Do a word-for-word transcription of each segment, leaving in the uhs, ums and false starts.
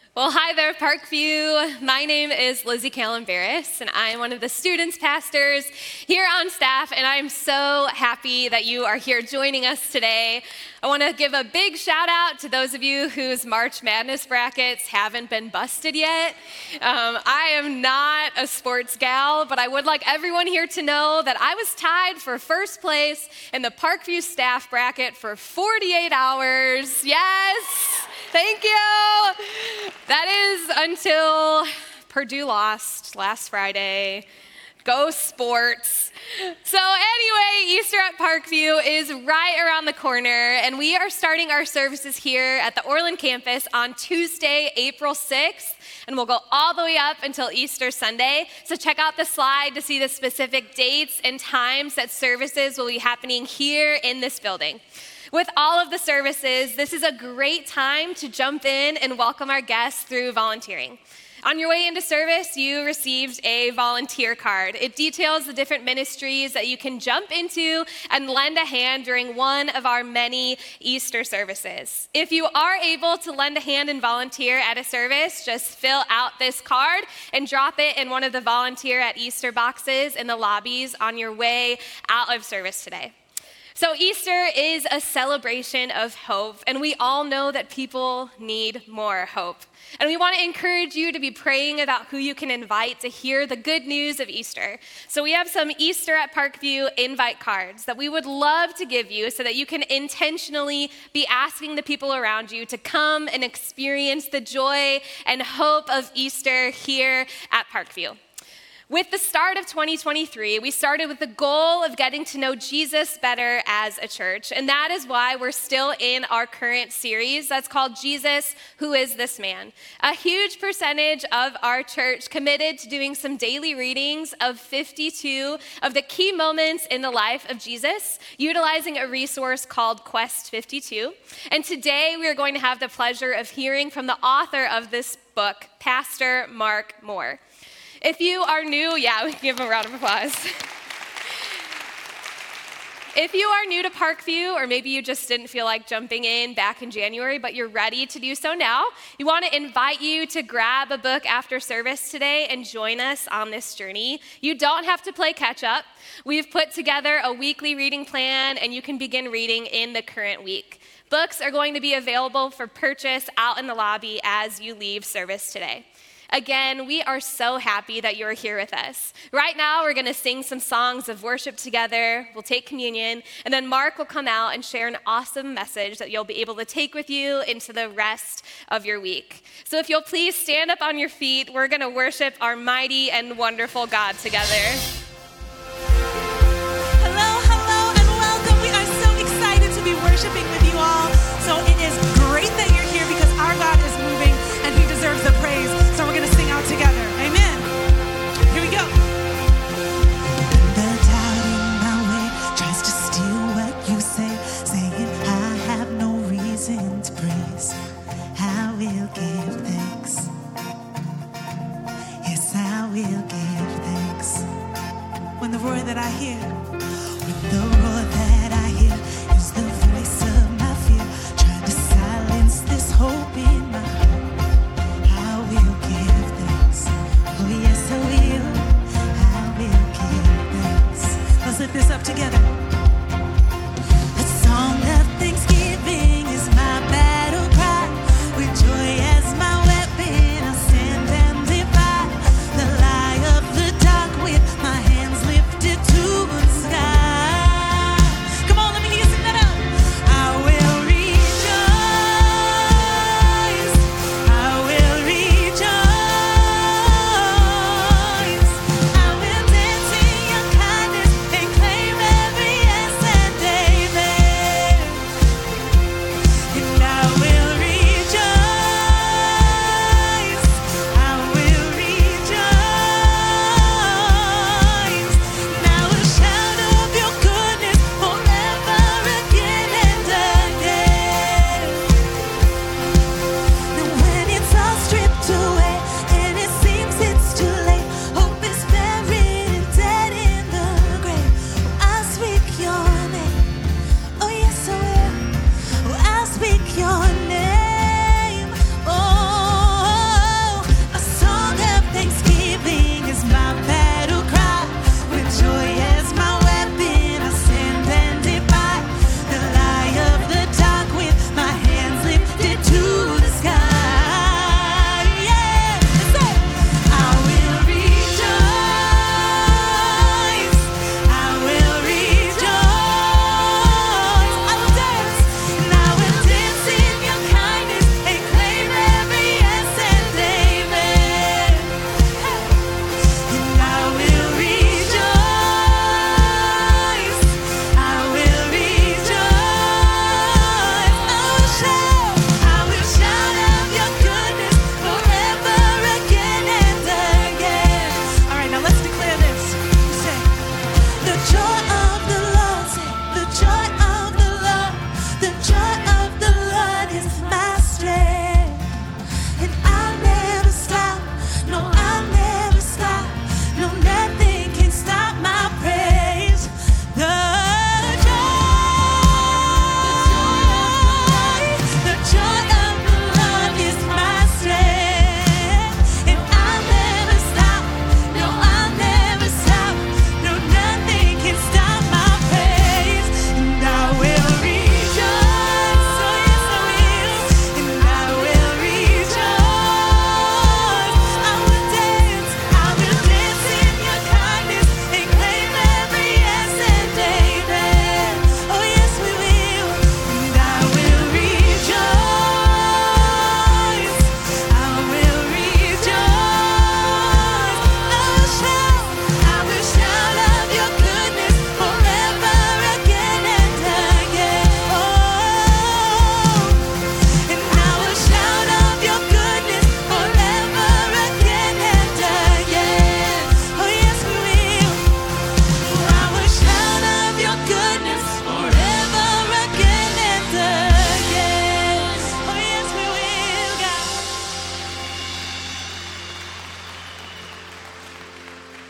Well, hi there, Parkview. My name is Lizzie Callan-Barris, and I am one of the students pastors here on staff, and I'm so happy that you are here joining us today. I want to give a big shout out to those of you whose March Madness brackets haven't been busted yet. Um, I am not a sports gal, but I would like everyone here to know that I was tied for first place in the Parkview staff bracket for forty-eight hours. Yes! Thank you. That is until Purdue lost last Friday. Go sports. So anyway, Easter at Parkview is right around the corner, and we are starting our services here at the Orland campus on Tuesday, April sixth, and we'll go all the way up until Easter Sunday. So check out the slide to see the specific dates and times that services will be happening here in this building. With all of the services, this is a great time to jump in and welcome our guests through volunteering. On your way into service, you received a volunteer card. It details the different ministries that you can jump into and lend a hand during one of our many Easter services. If you are able to lend a hand and volunteer at a service, just fill out this card and drop it in one of the volunteer at Easter boxes in the lobbies on your way out of service today. So Easter is a celebration of hope, and we all know that people need more hope. And we want to encourage you to be praying about who you can invite to hear the good news of Easter. So we have some Easter at Parkview invite cards that we would love to give you so that you can intentionally be asking the people around you to come and experience the joy and hope of Easter here at Parkview. With the start of twenty twenty-three, we started with the goal of getting to know Jesus better as a church, and that is why we're still in our current series that's called Jesus, Who Is This Man? A huge percentage of our church committed to doing some daily readings of fifty-two of the key moments in the life of Jesus, utilizing a resource called Quest fifty-two. And today we are going to have the pleasure of hearing from the author of this book, Pastor Mark Moore. If you are new, yeah, we can give him a round of applause. If you are new to Parkview, or maybe you just didn't feel like jumping in back in January, but you're ready to do so now, we want to invite you to grab a book after service today and join us on this journey. You don't have to play catch up. We've put together a weekly reading plan, and you can begin reading in the current week. Books are going to be available for purchase out in the lobby as you leave service today. Again, we are so happy that you're here with us. Right now, we're going to sing some songs of worship together. We'll take communion, and then Mark will come out and share an awesome message that you'll be able to take with you into the rest of your week. So if you'll please stand up on your feet, we're going to worship our mighty and wonderful God together. Hello, hello, and welcome. We are so excited to be worshiping with you all. So it is great that you're here because our God is moving and he deserves the praise. So we're going to sing out together. Amen. Here we go. The doubt in my way tries to steal what you say, saying I have no reason to praise. I will give thanks. Yes, I will give thanks. When the roar that I hear, When the roar that I hear is the voice of my fear, trying to silence this hope in my heart. I will give thanks. Oh yes, I will. I will give thanks. let's lift this up together. A song of thanksgiving is my battle cry. With joy as my weapon, I stand and defy the lie of the dark with my hands lifted to the sky.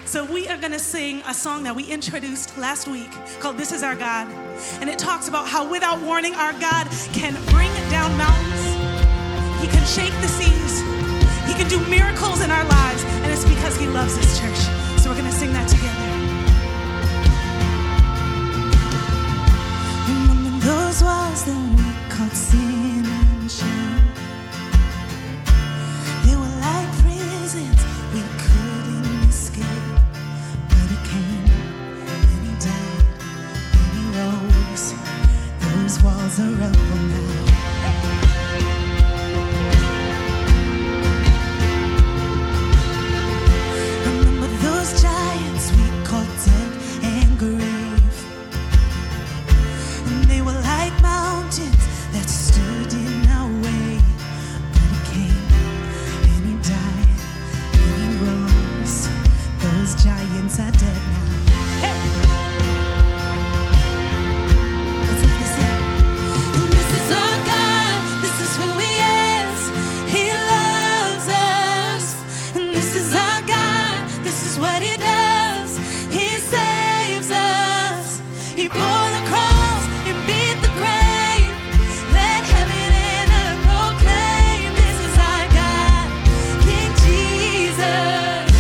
So we are going to sing a song that we introduced last week called This Is Our God. And it talks about how without warning, our God can bring down mountains. He can shake the seas. He can do miracles in our lives. And it's because he loves this church. So we're going to sing that together. Remember those walls that we called sin and shame? They were like prisons we couldn't escape. But he came and he died and he rose. Those walls are up now. Remember those giants we called dead and grave? And they were like mountains that stood in our way. But he came and he died and he rose. Those giants are dead now. Hey! Let's take this in. And this is our God. This is who he is. He loves us. And this is our God. This is what he does. He saves us. He bore the cross and beat the grave. Let heaven and earth proclaim, this is our God, King Jesus.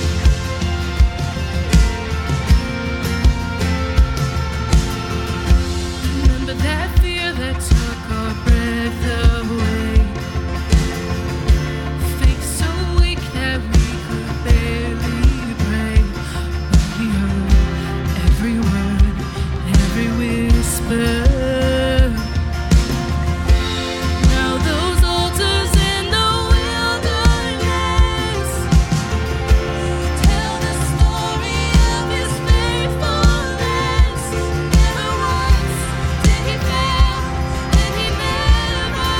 Remember that fear that took our breath away. Faith so weak that we could barely pray. But he heard every word, every whisper. Now those altars in the wilderness tell the story of his faithfulness. Never once did he fail, and he never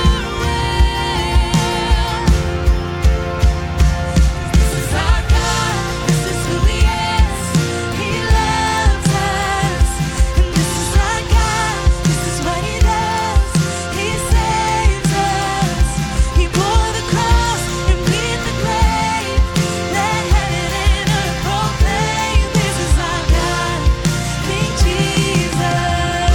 will. This is our God, this is who he is. He loves us. And this is our God, this is what he does. He saves us. He bore the cross and beat the grave. Let heaven and earth proclaim, this is our God, King Jesus.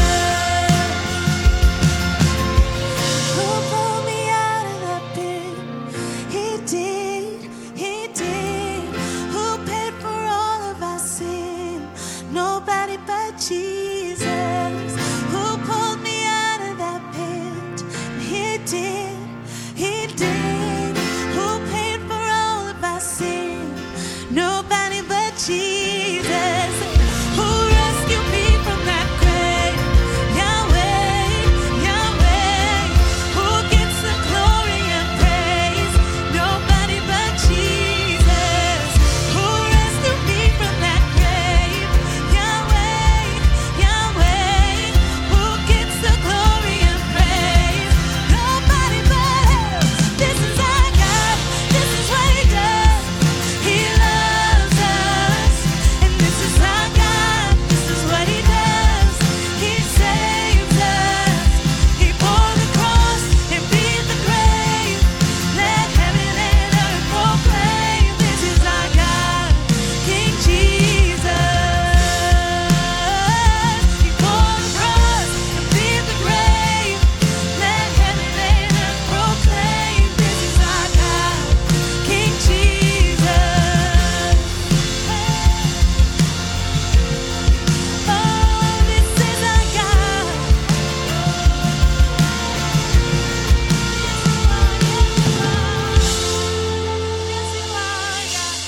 Who pulled me out of the pit? He did, he did. Who paid for all of our sin? Nobody but Jesus. Who pulled me out of that pit? He did, he did. Who paid for all of our sin? Nobody but Jesus. Who rescued me from that grave? Yahweh, Yahweh. Who gets the glory and praise? Nobody but Jesus. Who rescued me from that grave? Yahweh, Yahweh. Who gets the glory and praise? Nobody but him. This is our God. This is what he does. He loves us. And this is our God. This is what he does. He saves us. He bore the cross and beat the grave. Let heaven and earth proclaim, this is our God, King Jesus. He bore the cross and beat the grave. Let heaven and earth proclaim, this is our God, King Jesus. Oh, this is our God. Yes, you are, God.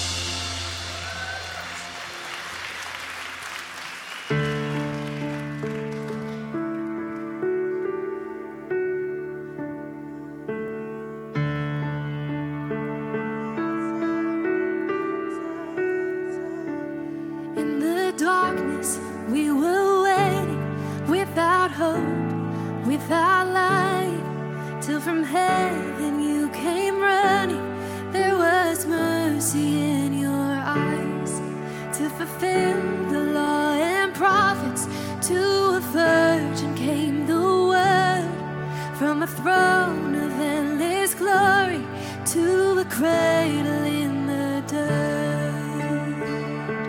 In the darkness, we were waiting without hope, without light, till from heaven you came running. There was mercy in your eyes to fulfill the law and prophets. To a virgin came the word from a throne of endless glory to a cradle in the dirt.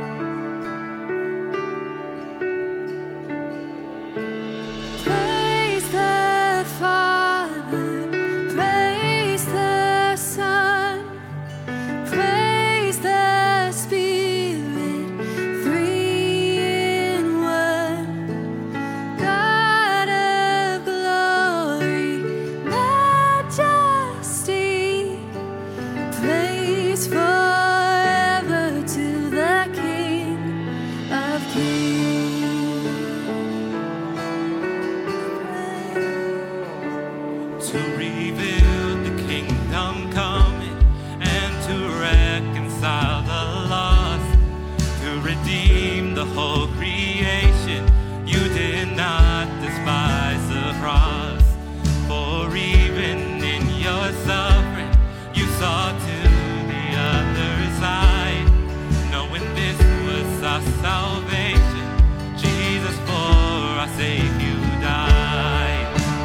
revealed the kingdom coming and to reconcile the lost, to redeem the whole creation. You did not despise the cross, for even in your suffering, you saw to the other side, knowing this was our salvation. Jesus, for our sake, you died.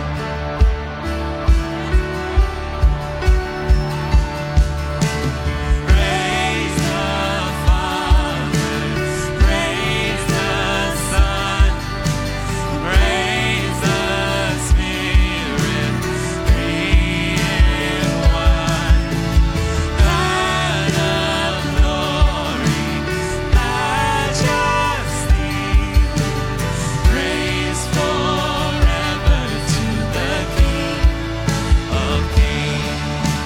Praise the Father, praise the Son, praise the Spirit, three in one. God of glory, majesty, praise forever to the King of Kings.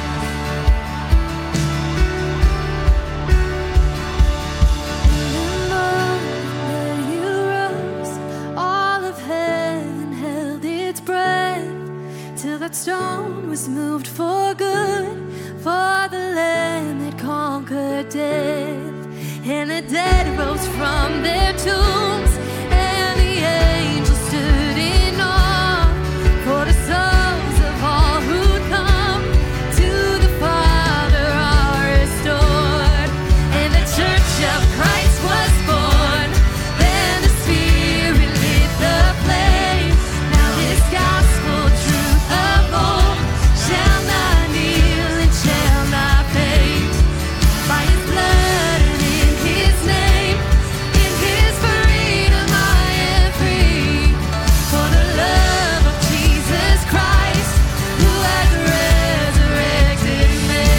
Where you rose, all of heaven held its breath, till that stone was moved for good, for the Lamb had conquered death, and the dead rose from their tombs, and the angels stood in awe, for the souls of all who come to the Father are restored, and the Church of Christ was born. Then the Spirit lit the flame. Now this gospel truth of old shall not kneel and shall not faint. By His blood and in His name, in His freedom I am free. For the love of Jesus Christ, who has resurrected me.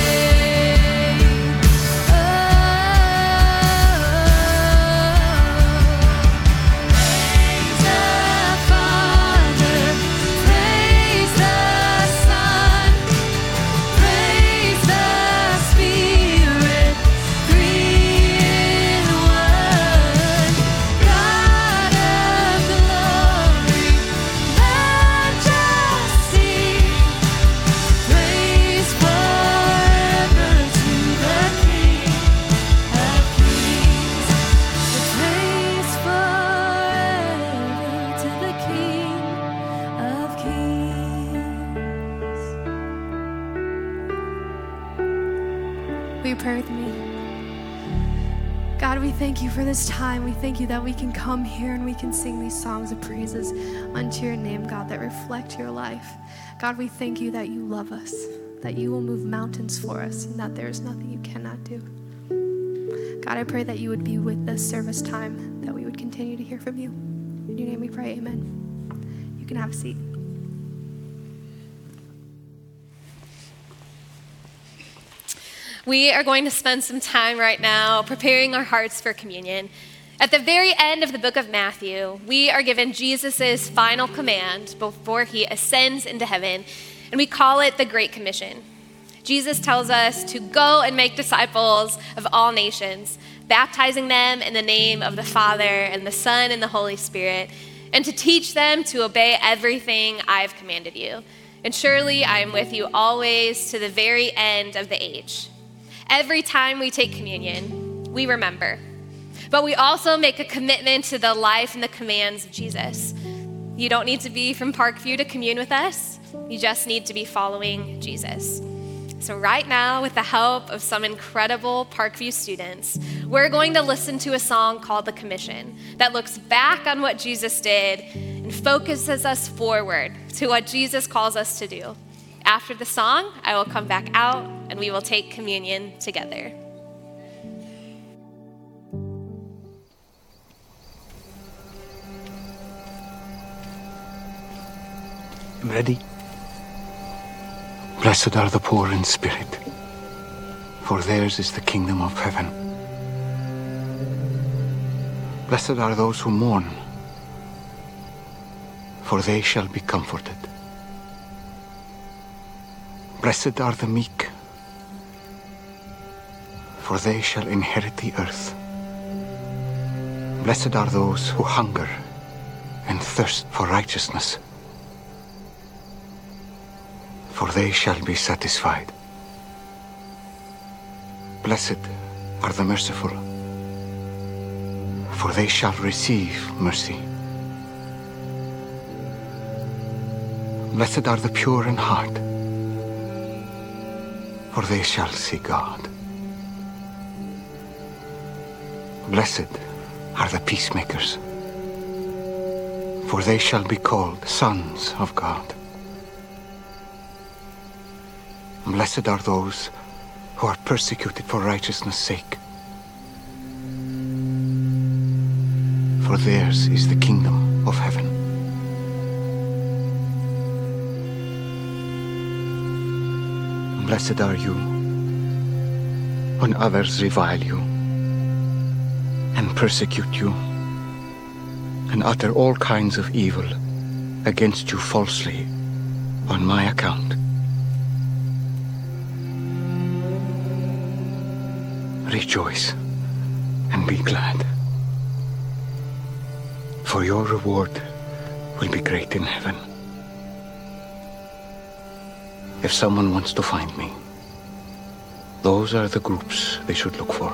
Praise the Father, praise the Son, praise the Spirit, three in one. God of glory, majesty, praise forever to the King of Kings. Praise forever to the King of Kings. Will you pray with me? God, we thank you for this time. We thank you that we can come here and we can sing these songs of praises unto your name, God, that reflect your life. God, we thank you that you love us, that you will move mountains for us, and that there is nothing you cannot do. God, I pray that you would be with this service time, that we would continue to hear from you. In your name we pray, amen. You can have a seat. We are going to spend some time right now preparing our hearts for communion. At the very end of the book of Matthew, we are given Jesus' final command before he ascends into heaven, and we call it the Great Commission. Jesus tells us to go and make disciples of all nations, baptizing them in the name of the Father and the Son and the Holy Spirit, and to teach them to obey everything I've commanded you. And surely I am with you always to the very end of the age. Every time we take communion, we remember. But we also make a commitment to the life and the commands of Jesus. You don't need to be from Parkview to commune with us. You just need to be following Jesus. So right now, with the help of some incredible Parkview students, we're going to listen to a song called The Commission that looks back on what Jesus did and focuses us forward to what Jesus calls us to do. After the song, I will come back out and we will take communion together. Ready? Blessed are the poor in spirit, for theirs is the kingdom of heaven. Blessed are those who mourn, for they shall be comforted. Blessed are the meek, for they shall inherit the earth. Blessed are those who hunger and thirst for righteousness, for they shall be satisfied. Blessed are the merciful, for they shall receive mercy. Blessed are the pure in heart, for they shall see God. Blessed are the peacemakers, for they shall be called sons of God. Blessed are those who are persecuted for righteousness' sake, for theirs is the kingdom of heaven. Blessed are you when others revile you and persecute you and utter all kinds of evil against you falsely on my account. Rejoice and be glad, for your reward will be great in heaven. If someone wants to find me, those are the groups they should look for.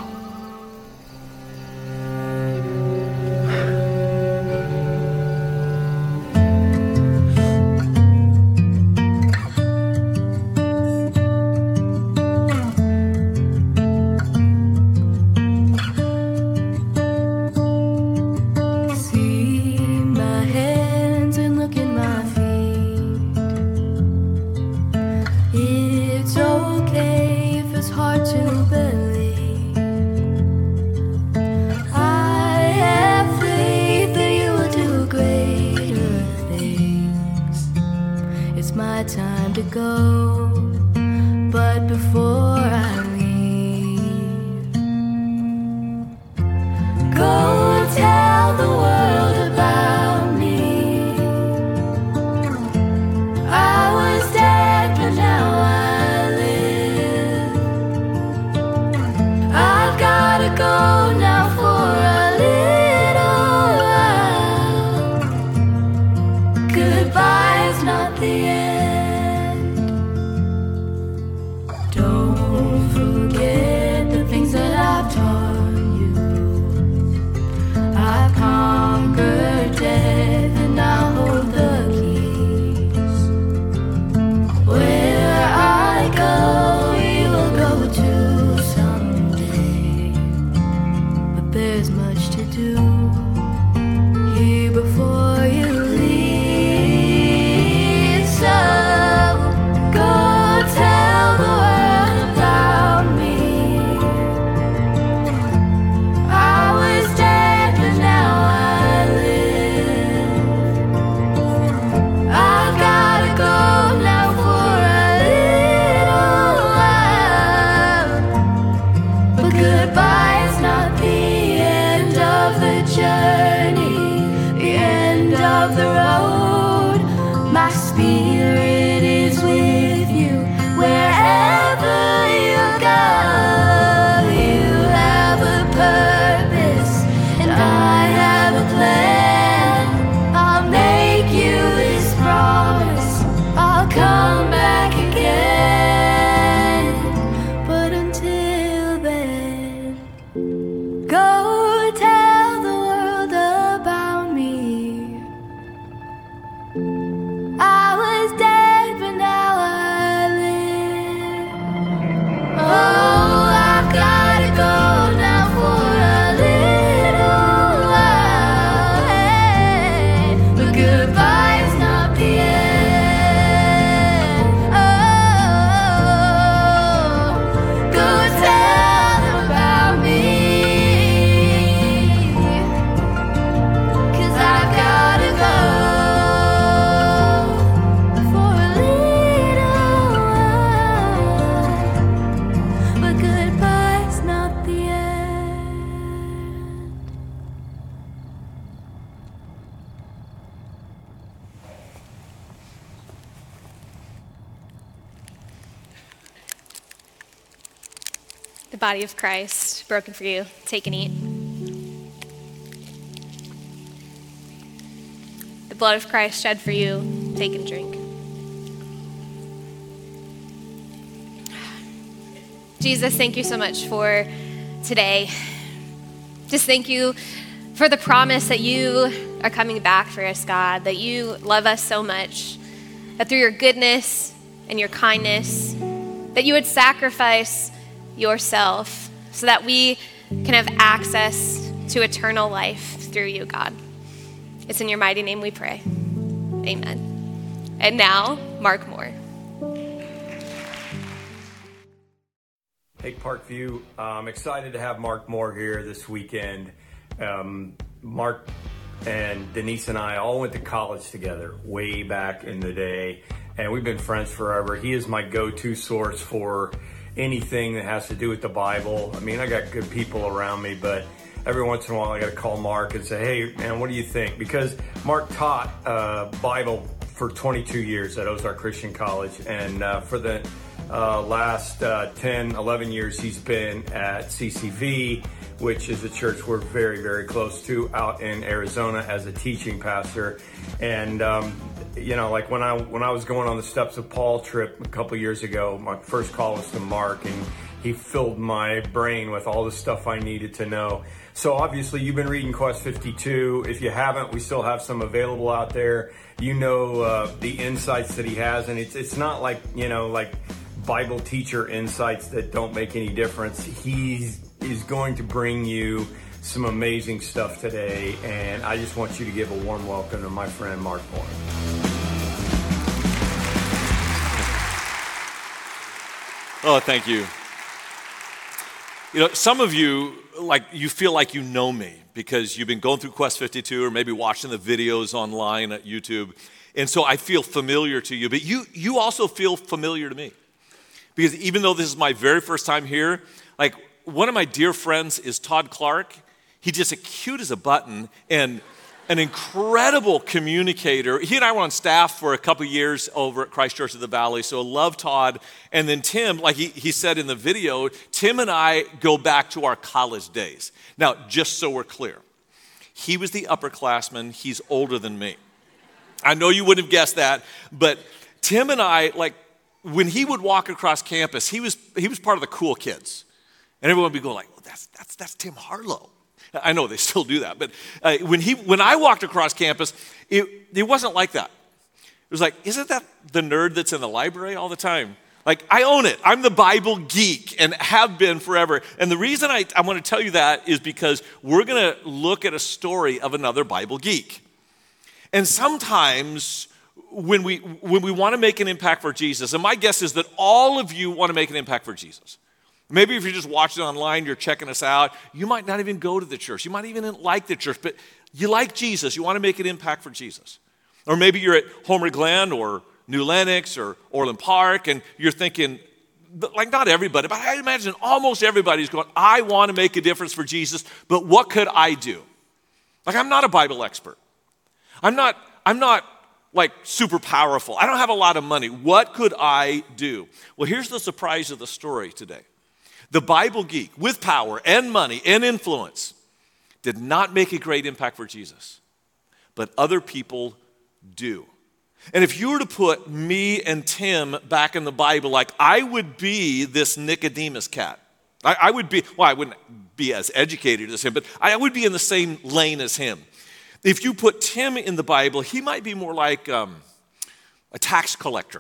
The body of Christ, broken for you. Take and eat. The blood of Christ shed for you. Take and drink. Jesus, thank you so much for today. Just thank you for the promise that you are coming back for us, God, that you love us so much, that through your goodness and your kindness, that you would sacrifice yourself so that we can have access to eternal life through you, God. It's in your mighty name we pray. Amen. And now, Mark Moore. Hey, Parkview. Uh, I'm excited to have Mark Moore here this weekend. Um, Mark and Denise and I all went to college together way back in the day, and we've been friends forever. He is my go-to source for anything that has to do with the Bible. I mean, I got good people around me, but every once in a while I got to call Mark and say, hey, man, what do you think? Because Mark taught uh, Bible for twenty-two years at Ozark Christian College, and uh, for the Uh, last uh, ten, eleven years, he's been at C C V, which is a church we're very, very close to out in Arizona as a teaching pastor. And, um, you know, like when I when I was going on the Steps of Paul trip a couple years ago, my first call was to Mark, and he filled my brain with all the stuff I needed to know. So obviously you've been reading Quest fifty-two. If you haven't, we still have some available out there. You know uh, the insights that he has, and it's it's not like, you know, like Bible teacher insights that don't make any difference. He is going to bring you some amazing stuff today, and I just want you to give a warm welcome to my friend Mark Moore. Oh, thank you. You know, some of you, like, you feel like you know me because you've been going through Quest fifty-two or maybe watching the videos online at YouTube, and so I feel familiar to you, but you you also feel familiar to me. Because even though this is my very first time here, like, one of my dear friends is Todd Clark. He's just as cute as a button and an incredible communicator. He and I were on staff for a couple years over at Christ Church of the Valley, so I love Todd. And then Tim, like he, he said in the video, Tim and I go back to our college days. Now, just so we're clear, he was the upperclassman. He's older than me. I know you wouldn't have guessed that, but Tim and I, like, when he would walk across campus, he was he was part of the cool kids. And everyone would be going like, well, that's that's that's Tim Harlow. I know they still do that, but uh, when he when I walked across campus, it it wasn't like that. It was like, isn't that the nerd that's in the library all the time? Like, I own it. I'm the Bible geek and have been forever. And the reason I, I want to tell you that is because we're going to look at a story of another Bible geek. And sometimes when we when we want to make an impact for Jesus, and my guess is that all of you want to make an impact for Jesus. Maybe if you're just watching online, you're checking us out, you might not even go to the church. You might even like the church, but you like Jesus. You want to make an impact for Jesus. Or maybe you're at Homer Glen or New Lenox or Orland Park, and you're thinking, like, not everybody, but I imagine almost everybody's going, I want to make a difference for Jesus, but what could I do? Like, I'm not a Bible expert. I'm not, I'm not like super powerful. I don't have a lot of money. What could I do? Well, here's the surprise of the story today. The Bible geek with power and money and influence did not make a great impact for Jesus, but other people do. And if you were to put me and Tim back in the Bible, like, I would be this Nicodemus cat. I, I would be, well, I wouldn't be as educated as him, but I would be in the same lane as him. If you put Tim in the Bible, he might be more like um, a tax collector.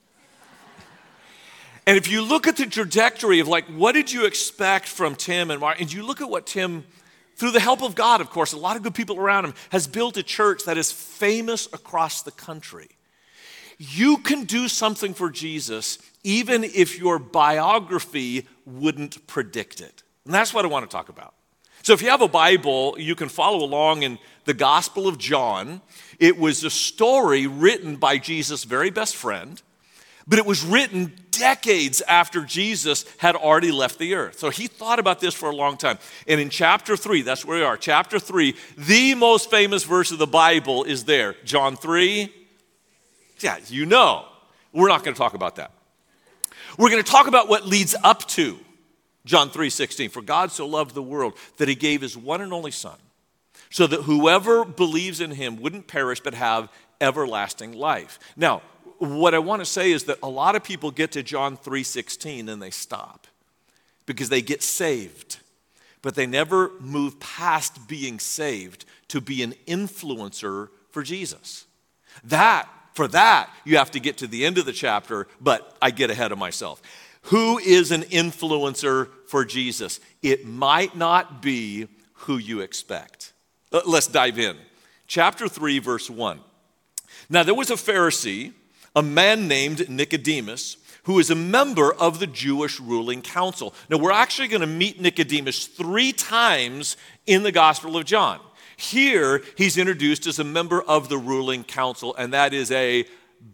And if you look at the trajectory of, like, what did you expect from Tim and Mark, and you look at what Tim, through the help of God, of course, a lot of good people around him, has built a church that is famous across the country. You can do something for Jesus even if your biography wouldn't predict it. And that's what I want to talk about. So if you have a Bible, you can follow along in the Gospel of John. It was a story written by Jesus' very best friend, but it was written decades after Jesus had already left the earth. So he thought about this for a long time. And in chapter three, that's where we are, chapter three, the most famous verse of the Bible is there. John three, yeah, you know. We're not going to talk about that. We're going to talk about what leads up to John three sixteen. For God so loved the world that he gave his one and only Son, so that whoever believes in him wouldn't perish but have everlasting life. Now, what I want to say is that a lot of people get to John three sixteen and they stop. because they get saved, but they never move past being saved to be an influencer for Jesus. That, for that, you have to get to the end of the chapter, but I get ahead of myself. Who is an influencer for Jesus? It might not be who you expect. Let's dive in. Chapter three, verse one. Now there was a Pharisee, a man named Nicodemus, who is a member of the Jewish ruling council. Now we're actually going to meet Nicodemus three times in the Gospel of John. Here, he's introduced as a member of the ruling council, and that is a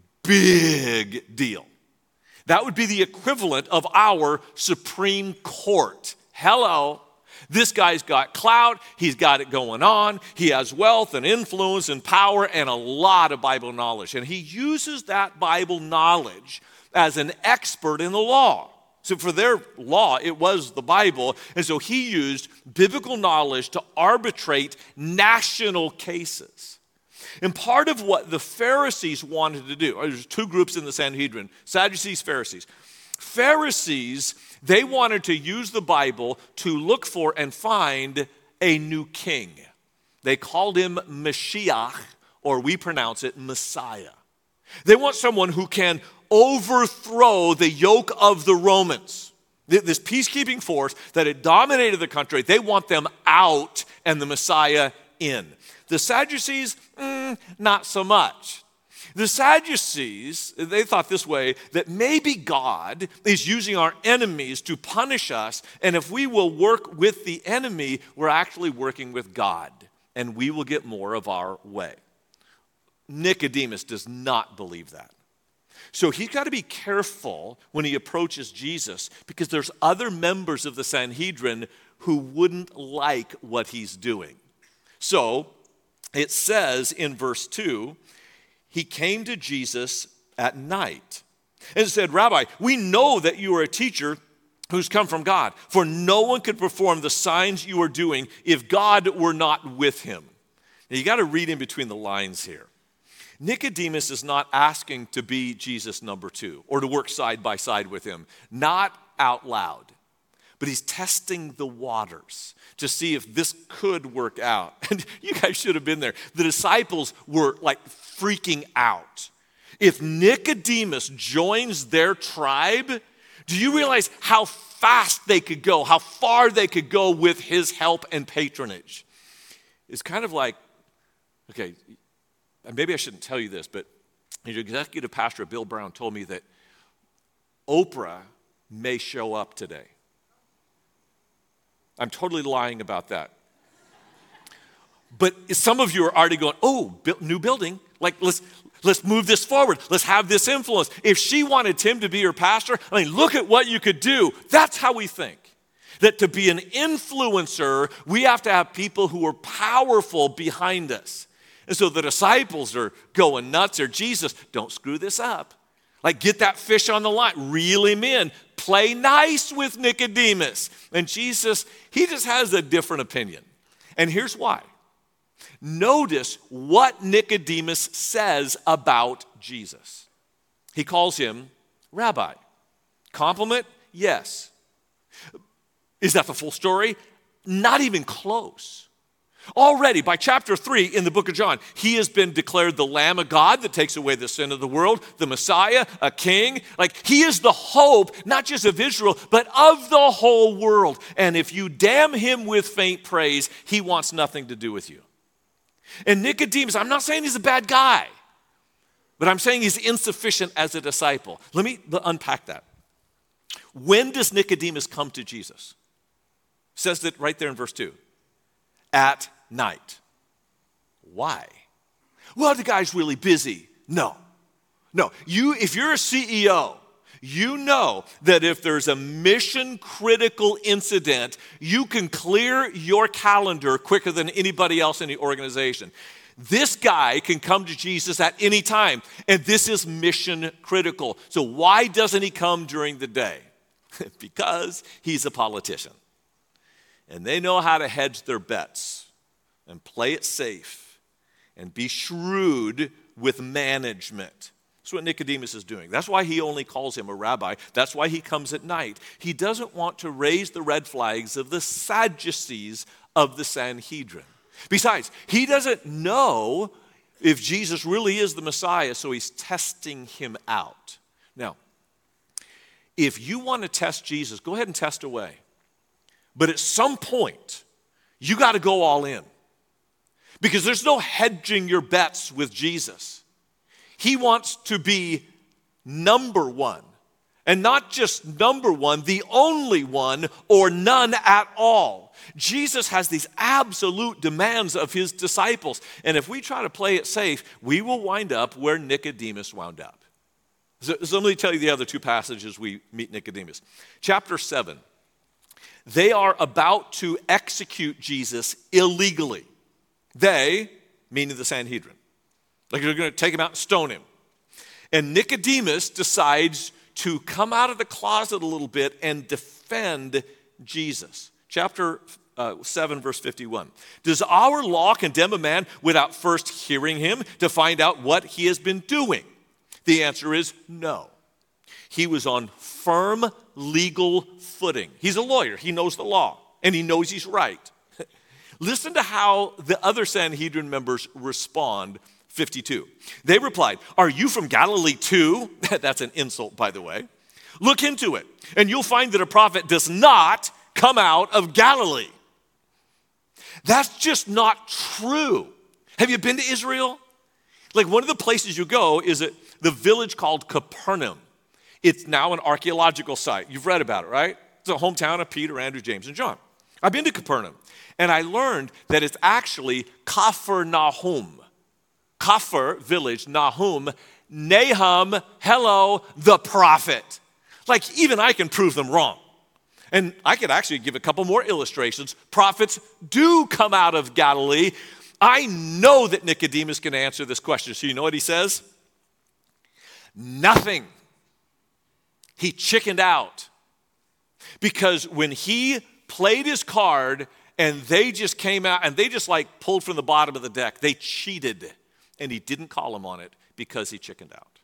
big deal. That would be the equivalent of our Supreme Court. Hello. This guy's got clout, he's got it going on, he has wealth and influence and power and a lot of Bible knowledge. And he uses that Bible knowledge as an expert in the law. So for their law, it was the Bible, and so he used biblical knowledge to arbitrate national cases. And part of what the Pharisees wanted to do, there's two groups in the Sanhedrin, Sadducees, Pharisees. Pharisees, they wanted to use the Bible to look for and find a new king. They called him Mashiach, or we pronounce it Messiah. They want someone who can overthrow the yoke of the Romans. This peacekeeping force that had dominated the country, they want them out and the Messiah in. The Sadducees, mm, not so much. The Sadducees, they thought this way, that maybe God is using our enemies to punish us, and if we will work with the enemy, we're actually working with God, and we will get more of our way. Nicodemus does not believe that. So he's got to be careful when he approaches Jesus, because there's other members of the Sanhedrin who wouldn't like what he's doing. So it says in verse two, he came to Jesus at night and said, Rabbi, we know that you are a teacher who's come from God, for no one could perform the signs you are doing if God were not with him. Now you got to read in between the lines here. Nicodemus is not asking to be Jesus number two or to work side by side with him, not out loud, but he's testing the waters to see if this could work out. And you guys should have been there. The disciples were like freaking out. If Nicodemus joins their tribe, do you realize how fast they could go, how far they could go with his help and patronage? It's kind of like, okay, maybe I shouldn't tell you this, but the executive pastor, Bill Brown, told me that Oprah may show up today. I'm totally lying about that. But some of you are already going, oh, new building. Like, let's let's move this forward. Let's have this influence. If she wanted Tim to be her pastor, I mean, look at what you could do. That's how we think. That to be an influencer, we have to have people who are powerful behind us. And so the disciples are going nuts. Or Jesus, don't screw this up. Like, get that fish on the line. Reel him in. Play nice with Nicodemus. And Jesus, he just has a different opinion. And here's why. Notice what Nicodemus says about Jesus. He calls him Rabbi. Compliment? Yes. Is that the full story? Not even close. Already, by chapter three in the book of John, he has been declared the Lamb of God that takes away the sin of the world, the Messiah, a king. Like, he is the hope, not just of Israel, but of the whole world. And if you damn him with faint praise, he wants nothing to do with you. And Nicodemus, I'm not saying he's a bad guy, but I'm saying he's insufficient as a disciple. Let me unpack that. When does Nicodemus come to Jesus? It says that right there in verse two. At night. Why? Well, the guy's really busy. No. No. You, if you're a C E O, you know that if there's a mission critical incident, you can clear your calendar quicker than anybody else in the organization. This guy can come to Jesus at any time, and this is mission critical. So why doesn't he come during the day? Because he's a politician. And they know how to hedge their bets and play it safe and be shrewd with management. That's what Nicodemus is doing. That's why he only calls him a rabbi. That's why he comes at night. He doesn't want to raise the red flags of the Sadducees of the Sanhedrin. Besides, he doesn't know if Jesus really is the Messiah, so he's testing him out. Now, if you want to test Jesus, go ahead and test away. But at some point, you got to go all in. Because there's no hedging your bets with Jesus. He wants to be number one. And not just number one, the only one or none at all. Jesus has these absolute demands of his disciples. And if we try to play it safe, we will wind up where Nicodemus wound up. So, so let me tell you the other two passages we meet Nicodemus. Chapter seven. They are about to execute Jesus illegally. They, meaning the Sanhedrin. Like they're going to take him out and stone him. And Nicodemus decides to come out of the closet a little bit and defend Jesus. Chapter uh, seven, verse fifty-one. Does our law condemn a man without first hearing him to find out what he has been doing? The answer is no. He was on firm legal footing. He's a lawyer. He knows the law, and he knows he's right. Listen to how the other Sanhedrin members respond. fifty-two. They replied, "Are you from Galilee too?" That's an insult, by the way. "Look into it, and you'll find that a prophet does not come out of Galilee." That's just not true. Have you been to Israel? Like one of the places you go is at the village called Capernaum. It's now an archaeological site. You've read about it, right? It's a hometown of Peter, Andrew, James, and John. I've been to Capernaum, and I learned that it's actually Kafar Nahum. Kafar, village, Nahum, Nahum, hello, the prophet. Like even I can prove them wrong. And I could actually give a couple more illustrations. Prophets do come out of Galilee. I know that Nicodemus can answer this question. So you know what he says? Nothing. He chickened out. Because when he played his card and they just came out and they just like pulled from the bottom of the deck, they cheated. And he didn't call him on it because he chickened out.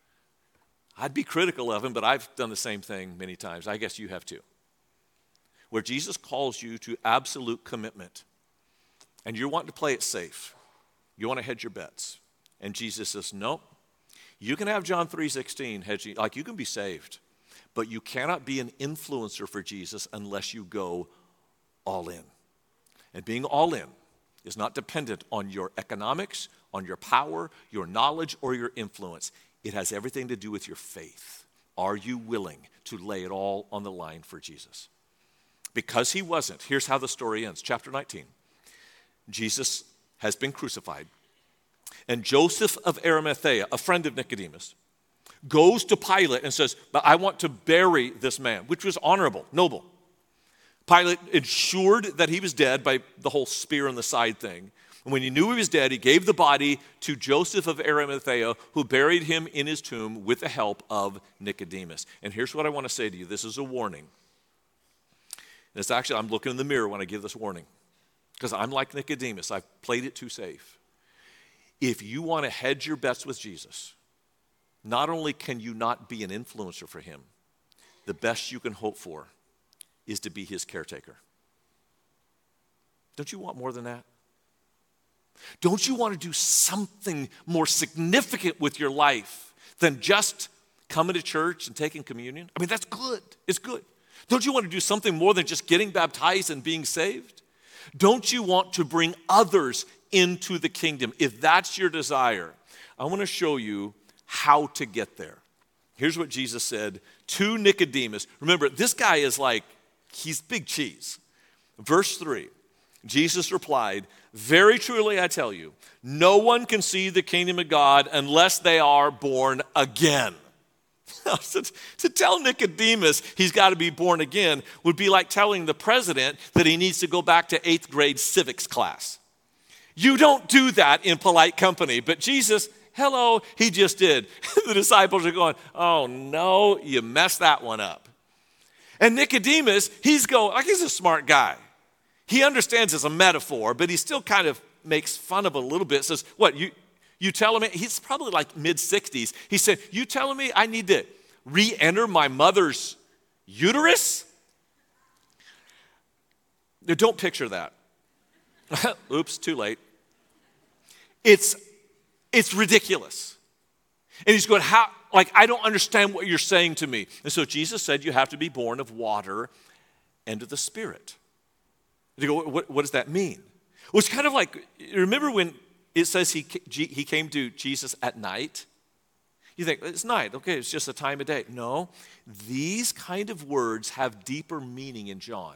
I'd be critical of him, but I've done the same thing many times. I guess you have too. Where Jesus calls you to absolute commitment, and you're wanting to play it safe. You want to hedge your bets. And Jesus says, nope. You can have John three sixteen hedging, like you can be saved, but you cannot be an influencer for Jesus unless you go all in. And being all in is not dependent on your economics, on your power, your knowledge, or your influence. It has everything to do with your faith. Are you willing to lay it all on the line for Jesus? Because he wasn't, here's how the story ends. Chapter nineteen. Jesus has been crucified. And Joseph of Arimathea, a friend of Nicodemus, goes to Pilate and says, but I want to bury this man, which was honorable, noble. Pilate ensured that he was dead by the whole spear in the side thing. And when he knew he was dead, he gave the body to Joseph of Arimathea, who buried him in his tomb with the help of Nicodemus. And here's what I want to say to you. This is a warning. And it's actually, I'm looking in the mirror when I give this warning. Because I'm like Nicodemus. I've played it too safe. If you want to hedge your bets with Jesus, not only can you not be an influencer for him, the best you can hope for is to be his caretaker. Don't you want more than that? Don't you want to do something more significant with your life than just coming to church and taking communion? I mean, that's good. It's good. Don't you want to do something more than just getting baptized and being saved? Don't you want to bring others into the kingdom? If that's your desire, I want to show you how to get there. Here's what Jesus said to Nicodemus. Remember, this guy is like, he's big cheese. Verse three, Jesus replied, very truly I tell you, no one can see the kingdom of God unless they are born again. to, to tell Nicodemus he's got to be born again would be like telling the president that he needs to go back to eighth grade civics class. You don't do that in polite company, but Jesus, hello, he just did. The disciples are going, oh no, you messed that one up. And Nicodemus, he's going, like he's a smart guy. He understands it's a metaphor, but he still kind of makes fun of it a little bit. Says, what, you, You telling me, he's probably like mid-sixties. He said, you telling me I need to re-enter my mother's uterus? Now, don't picture that. Oops, too late. It's, it's ridiculous. And he's going, how, like, I don't understand what you're saying to me. And so Jesus said you have to be born of water and of the Spirit. You go, what, what does that mean? Well, it's kind of like, remember when it says he, he came to Jesus at night? You think, it's night, okay, it's just a time of day. No, these kind of words have deeper meaning in John.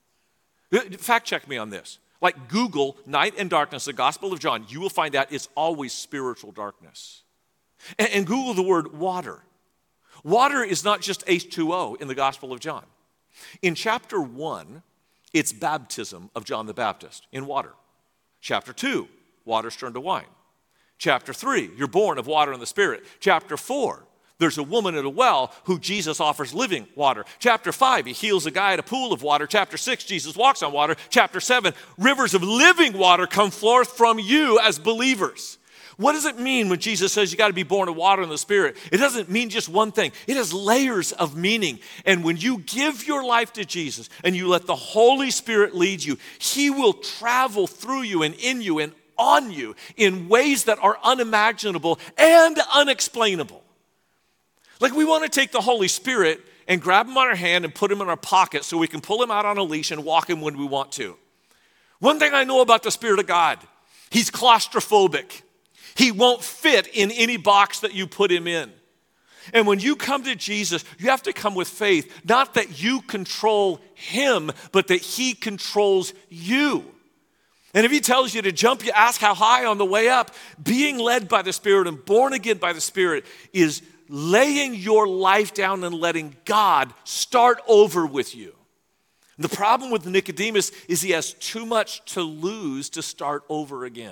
Fact check me on this. Like Google night and darkness, the Gospel of John, you will find out it's always spiritual darkness. And, and Google the word water. Water is not just H two O in the Gospel of John. In chapter one, it's baptism of John the Baptist in water. Chapter two, water's turned to wine. Chapter three, you're born of water and the Spirit. Chapter four, there's a woman at a well who Jesus offers living water. Chapter five, he heals a guy at a pool of water. Chapter six, Jesus walks on water. Chapter seven, rivers of living water come forth from you as believers. What does it mean when Jesus says you got to be born of water and the Spirit? It doesn't mean just one thing. It has layers of meaning. And when you give your life to Jesus and you let the Holy Spirit lead you, he will travel through you and in you and on you in ways that are unimaginable and unexplainable. Like we want to take the Holy Spirit and grab him on our hand and put him in our pocket so we can pull him out on a leash and walk him when we want to. One thing I know about the Spirit of God, he's claustrophobic. He won't fit in any box that you put him in. And when you come to Jesus, you have to come with faith, not that you control him, but that he controls you. And if he tells you to jump, you ask how high on the way up. Being led by the Spirit and born again by the Spirit is laying your life down and letting God start over with you. And the problem with Nicodemus is he has too much to lose to start over again.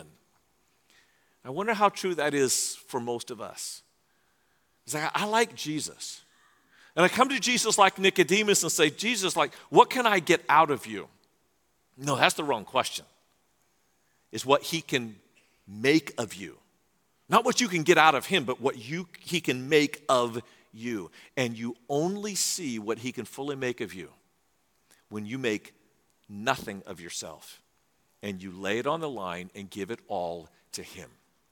I wonder how true that is for most of us. It's like, I like Jesus. And I come to Jesus like Nicodemus and say, Jesus, like, what can I get out of you? No, that's the wrong question. It's what he can make of you. Not what you can get out of him, but what you he can make of you. And you only see what he can fully make of you when you make nothing of yourself and you lay it on the line and give it all to him.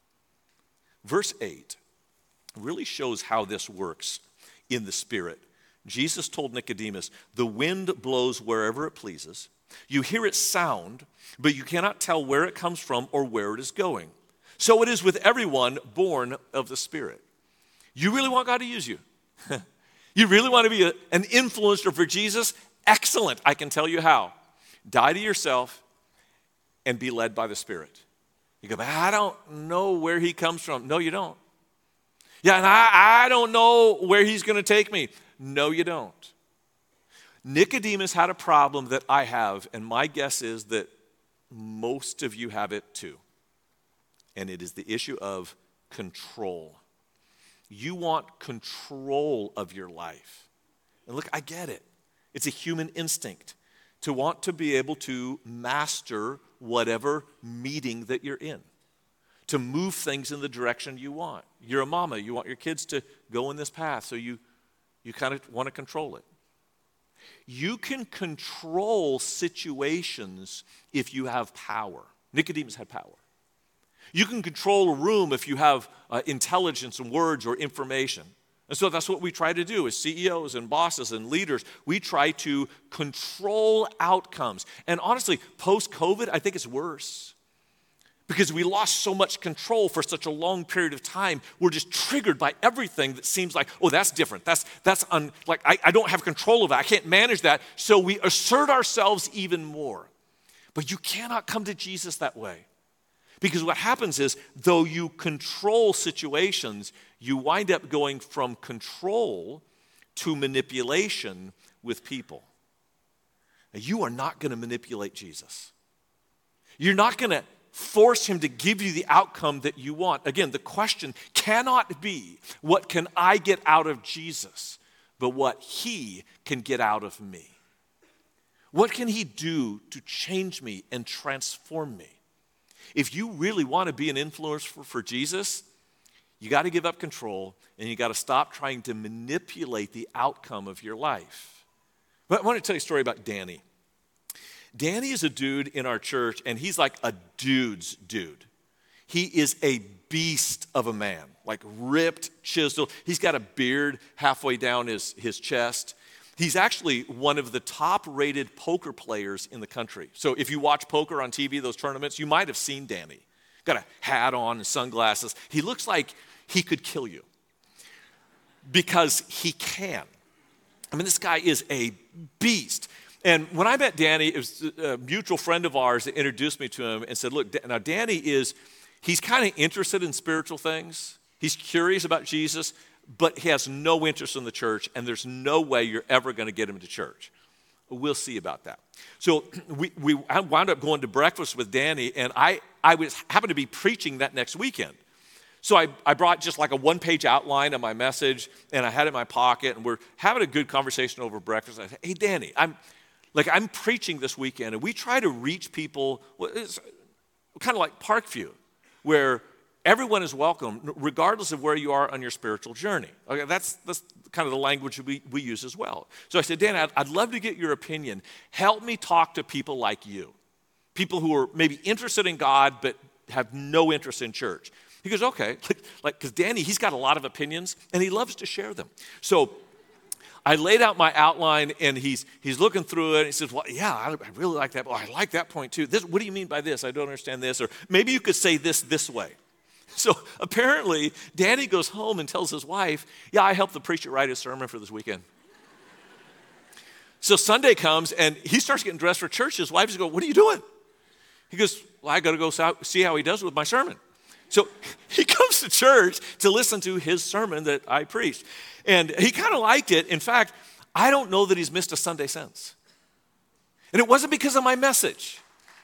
Verse eight really shows how this works in the Spirit. Jesus told Nicodemus, the wind blows wherever it pleases. You hear its sound, but you cannot tell where it comes from or where it is going. So it is with everyone born of the Spirit. You really want God to use you? You really want to be a, an influencer for Jesus? Excellent. I can tell you how. Die to yourself and be led by the Spirit. You go, but I don't know where he comes from. No, you don't. Yeah, and I, I don't know where he's going to take me. No, you don't. Nicodemus had a problem that I have, and my guess is that most of you have it too. And it is the issue of control. You want control of your life. And look, I get it. It's a human instinct to want to be able to master whatever meeting that you're in, to move things in the direction you want. You're a mama. You want your kids to go in this path, so you, you kind of want to control it. You can control situations if you have power. Nicodemus had power. You can control a room if you have uh, intelligence and words or information. And so that's what we try to do as C E Os and bosses and leaders. We try to control outcomes. And honestly, post-COVID, I think it's worse. Because we lost so much control for such a long period of time. We're just triggered by everything that seems like, oh, that's different. That's, that's un, like, I, I don't have control of that. I can't manage that. So we assert ourselves even more. But you cannot come to Jesus that way. Because what happens is, though you control situations, you wind up going from control to manipulation with people. Now, you are not going to manipulate Jesus. You're not going to force him to give you the outcome that you want. Again, the question cannot be, what can I get out of Jesus, but what he can get out of me. What can he do to change me and transform me? If you really want to be an influencer for, for Jesus, you got to give up control and you got to stop trying to manipulate the outcome of your life. But I want to tell you a story about Danny. Danny is a dude in our church, and he's like a dude's dude. He is a beast of a man, like ripped, chiseled. He's got a beard halfway down his, his chest. He's actually one of the top-rated poker players in the country. So if you watch poker on T V, those tournaments, you might have seen Danny. Got a hat on and sunglasses. He looks like he could kill you because he can. I mean, this guy is a beast. And when I met Danny, it was a mutual friend of ours that introduced me to him and said, look, now Danny is, he's kind of interested in spiritual things. He's curious about Jesus, but he has no interest in the church, and there's no way you're ever going to get him to church. We'll see about that. So we, we I wound up going to breakfast with Danny, and I, I was happened to be preaching that next weekend. So I, I brought just like a one-page outline of my message, and I had it in my pocket, and we're having a good conversation over breakfast. I said, hey, Danny, I'm like I'm preaching this weekend, and we try to reach people, well, it's kind of like Parkview, where everyone is welcome, regardless of where you are on your spiritual journey. Okay, that's, that's kind of the language we, we use as well. So I said, Dan, I'd, I'd love to get your opinion. Help me talk to people like you, people who are maybe interested in God but have no interest in church. He goes, okay, like because Danny, he's got a lot of opinions, and he loves to share them. So I laid out my outline, and he's he's looking through it, and he says, well, yeah, I, I really like that. Oh, I like that point too. This, what do you mean by this? I don't understand this. Or maybe you could say this this way. So apparently, Danny goes home and tells his wife, yeah, I helped the preacher write his sermon for this weekend. So Sunday comes, and he starts getting dressed for church. His wife is going, what are you doing? He goes, well, I got to go see how he does with my sermon. So he comes to church to listen to his sermon that I preached. And he kind of liked it. In fact, I don't know that he's missed a Sunday since. And it wasn't because of my message.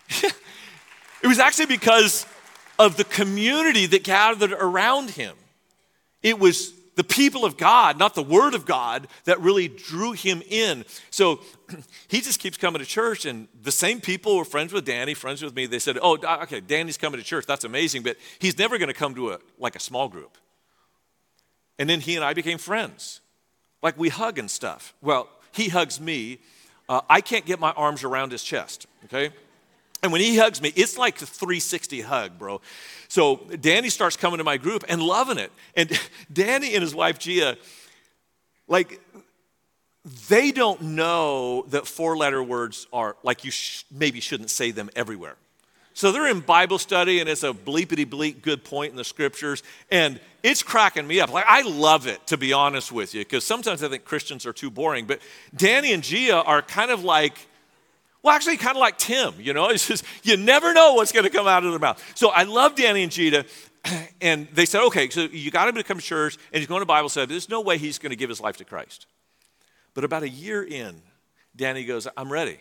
It was actually because of the community that gathered around him. It was the people of God, not the word of God, that really drew him in. So he just keeps coming to church, and the same people were friends with Danny, friends with me. They said, oh, okay, Danny's coming to church. That's amazing, but he's never going to come to a like a small group. And then he and I became friends. Like we hug and stuff. Well, he hugs me. Uh, I can't get my arms around his chest, okay? And when he hugs me, it's like a three sixty hug, bro. So Danny starts coming to my group and loving it. And Danny and his wife, Gia, like, they don't know that four-letter words are, like, you sh- maybe shouldn't say them everywhere. So they're in Bible study, and it's a bleepity-bleep good point in the scriptures, and it's cracking me up. Like, I love it, to be honest with you, because sometimes I think Christians are too boring. But Danny and Gia are kind of like, well, actually kind of like Tim, you know. It's just, you never know what's going to come out of their mouth. So I love Danny and Gita, and they said, okay, so you got him to come to church, and he's going to Bible study. There's no way he's going to give his life to Christ. But about a year in, Danny goes, I'm ready.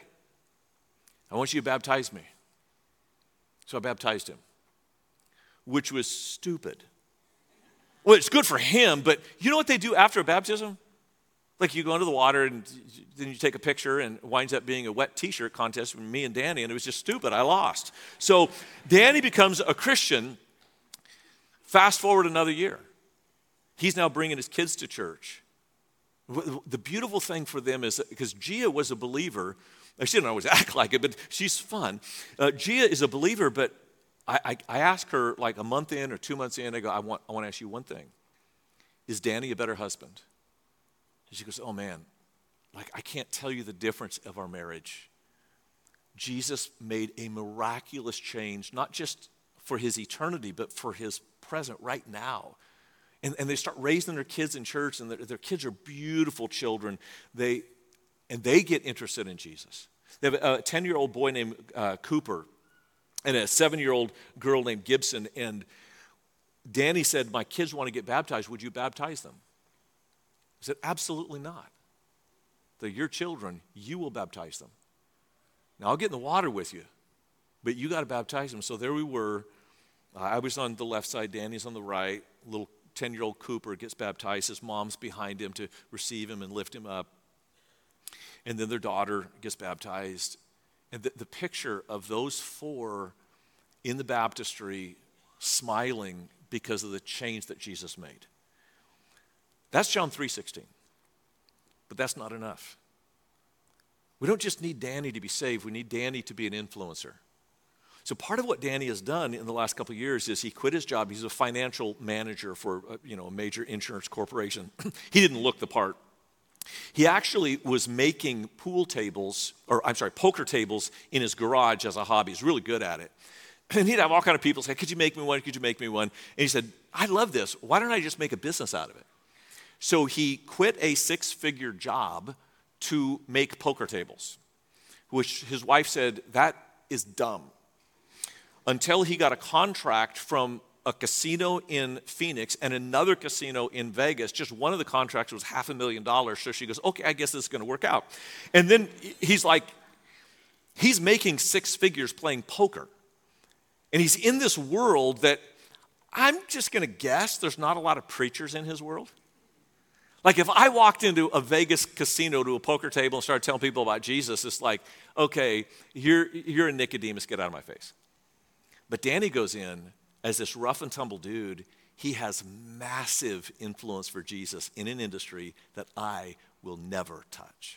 I want you to baptize me. So I baptized him, which was stupid. Well, it's good for him, but you know what they do after a baptism? Like you go into the water and then you take a picture, and it winds up being a wet t-shirt contest with me and Danny, and it was just stupid. I lost. So Danny becomes a Christian. Fast forward another year. He's now bringing his kids to church. The beautiful thing for them is that, because Gia was a believer, she didn't always act like it, but she's fun. Uh, Gia is a believer, but I, I, I asked her like a month in or two months in, I go, I want, I want to ask you one thing. Is Danny a better husband? And she goes, oh man, like I can't tell you the difference of our marriage. Jesus made a miraculous change, not just for his eternity, but for his present right now. And, and they start raising their kids in church, and their, their kids are beautiful children. They, and they get interested in Jesus. They have a ten-year-old boy named uh, Cooper and a seven-year-old girl named Gibson. And Danny said, my kids want to get baptized. Would you baptize them? I said, absolutely not. They're your children. You will baptize them. Now, I'll get in the water with you, but you got to baptize them. So there we were. Uh, I was on the left side. Danny's on the right. Little ten-year-old Cooper gets baptized. His mom's behind him to receive him and lift him up. And then their daughter gets baptized. And the, the picture of those four in the baptistry smiling because of the change that Jesus made. That's John three sixteen. But that's not enough. We don't just need Danny to be saved, we need Danny to be an influencer. So part of what Danny has done in the last couple of years is he quit his job. He's a financial manager for uh, you know, a major insurance corporation. He didn't look the part. He actually was making pool tables, or I'm sorry, poker tables in his garage as a hobby. He's really good at it. And he'd have all kind of people say, could you make me one? Could you make me one? And he said, I love this. Why don't I just make a business out of it? So he quit a six-figure job to make poker tables, which his wife said, that is dumb. Until he got a contract from a casino in Phoenix and another casino in Vegas. Just one of the contracts was half a million dollars. So she goes, okay, I guess this is going to work out. And then he's like, he's making six figures playing poker. And he's in this world that I'm just going to guess there's not a lot of preachers in his world. Like if I walked into a Vegas casino to a poker table and started telling people about Jesus, it's like, okay, you're, you're a Nicodemus, get out of my face. But Danny goes in as this rough and tumble dude. He has massive influence for Jesus in an industry that I will never touch.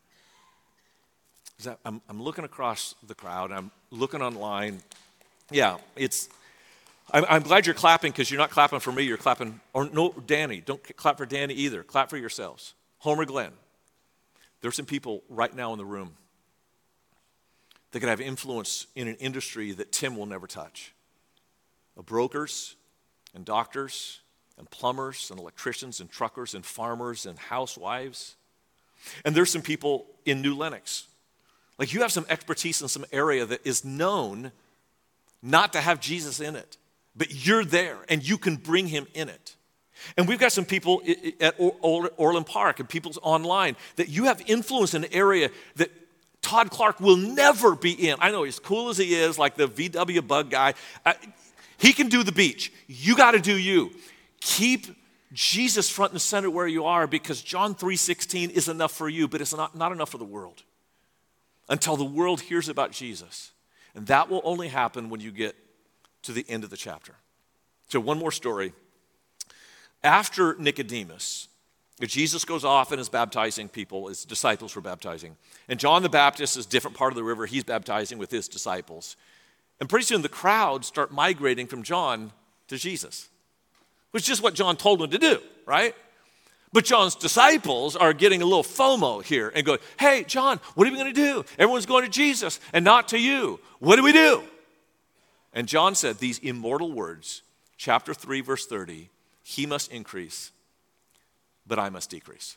That, I'm, I'm looking across the crowd, I'm looking online. Yeah, it's, I'm, I'm glad you're clapping because you're not clapping for me, you're clapping, or no, Danny, don't clap for Danny either, clap for yourselves. Homer Glenn, there's some people right now in the room that could have influence in an industry that Tim will never touch. Brokers and doctors and plumbers and electricians and truckers and farmers and housewives. And there's some people in New Lenox. Like you have some expertise in some area that is known not to have Jesus in it, but you're there and you can bring him in it. And we've got some people at Orland Park and people's online that you have influence in an area that Todd Clark will never be in. I know, as cool as he is, like the V W bug guy, I, he can do the beach. You got to do you. Keep Jesus front and center where you are because John three sixteen is enough for you, but it's not, not enough for the world until the world hears about Jesus. And that will only happen when you get to the end of the chapter. So one more story. After Nicodemus, Jesus goes off and is baptizing people, his disciples were baptizing. And John the Baptist is a different part of the river. He's baptizing with his disciples. And pretty soon the crowds start migrating from John to Jesus, which is just what John told them to do, right? But John's disciples are getting a little FOMO here and going, hey, John, what are we going to do? Everyone's going to Jesus and not to you. What do we do? And John said these immortal words, chapter three, verse thirty, he must increase, but I must decrease.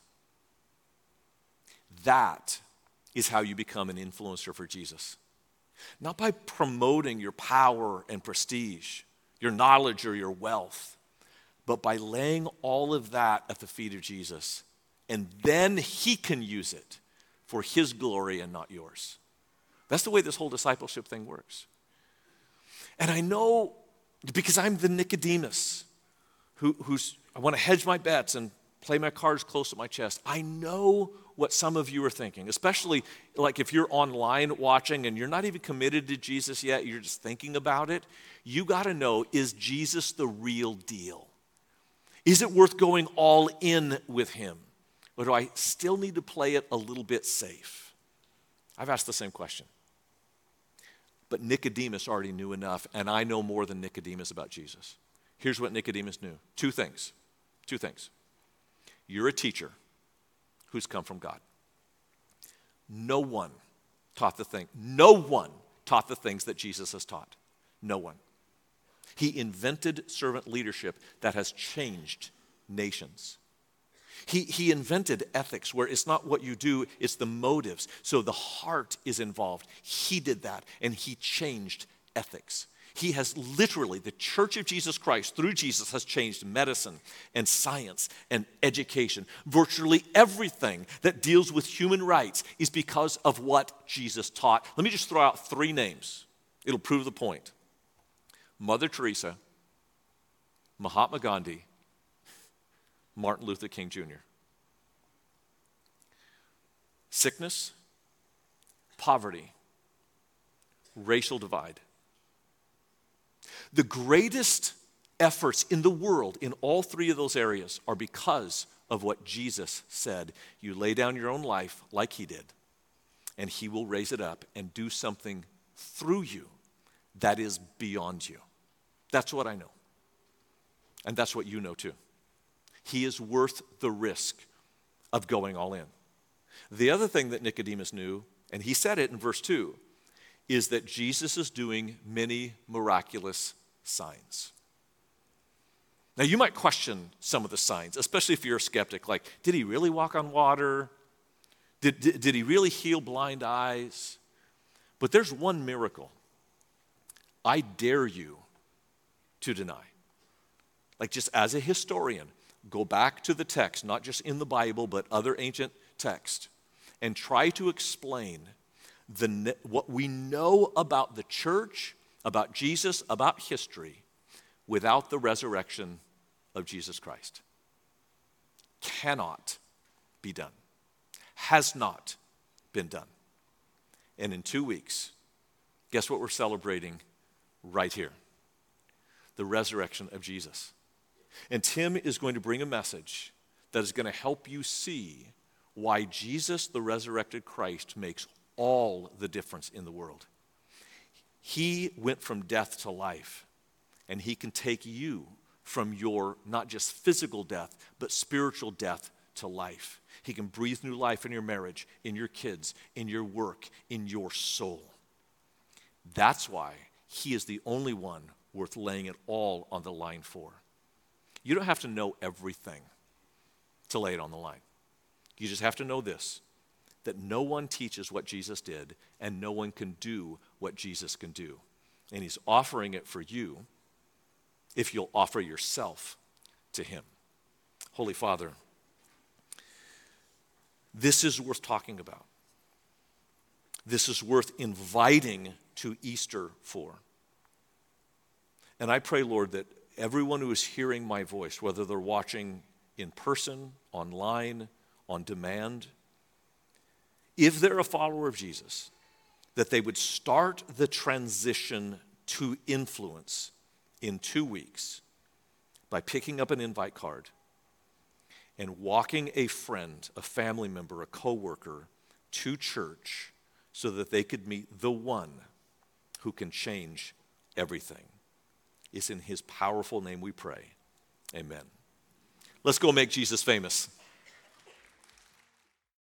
That is how you become an influencer for Jesus. Not by promoting your power and prestige, your knowledge or your wealth, but by laying all of that at the feet of Jesus. And then he can use it for his glory and not yours. That's the way this whole discipleship thing works. And I know, because I'm the Nicodemus, who, who's, I want to hedge my bets and play my cards close to my chest. I know what some of you are thinking, especially like if you're online watching and you're not even committed to Jesus yet, you're just thinking about it. You got to know, is Jesus the real deal? Is it worth going all in with him? Or do I still need to play it a little bit safe? I've asked the same question. But Nicodemus already knew enough, and I know more than Nicodemus about Jesus. Here's what Nicodemus knew. Two things. Two things. You're a teacher who's come from God. No one taught the thing. No one taught the things that Jesus has taught. No one. He invented servant leadership that has changed nations. He, he invented ethics where it's not what you do, it's the motives. So the heart is involved. He did that, and he changed ethics. He has literally, the Church of Jesus Christ, through Jesus, has changed medicine and science and education. Virtually everything that deals with human rights is because of what Jesus taught. Let me just throw out three names. It'll prove the point. Mother Teresa, Mahatma Gandhi, Martin Luther King Junior Sickness, poverty, racial divide. The greatest efforts in the world in all three of those areas are because of what Jesus said. You lay down your own life like he did, and he will raise it up and do something through you that is beyond you. That's what I know. And that's what you know too. He is worth the risk of going all in. The other thing that Nicodemus knew, and he said it in verse two, is that Jesus is doing many miraculous signs. Now, you might question some of the signs, especially if you're a skeptic. Like, did he really walk on water? Did, did, did he really heal blind eyes? But there's one miracle I dare you to deny. Like, just as a historian, go back to the text, not just in the Bible, but other ancient texts, and try to explain the, what we know about the church, about Jesus, about history, without the resurrection of Jesus Christ. Cannot be done. Has not been done. And in two weeks, guess what we're celebrating right here? The resurrection of Jesus. And Tim is going to bring a message that is going to help you see why Jesus, the resurrected Christ, makes all the difference in the world. He went from death to life, and he can take you from your not just physical death, but spiritual death to life. He can breathe new life in your marriage, in your kids, in your work, in your soul. That's why he is the only one worth laying it all on the line for. You don't have to know everything to lay it on the line. You just have to know this, that no one teaches what Jesus did, and no one can do what Jesus can do. And he's offering it for you if you'll offer yourself to him. Holy Father, this is worth talking about. This is worth inviting to Easter for. And I pray, Lord, that everyone who is hearing my voice, whether they're watching in person, online, on demand, if they're a follower of Jesus, that they would start the transition to influence in two weeks by picking up an invite card and walking a friend, a family member, a coworker to church so that they could meet the one who can change everything. It's in his powerful name we pray. Amen. Let's go make Jesus famous.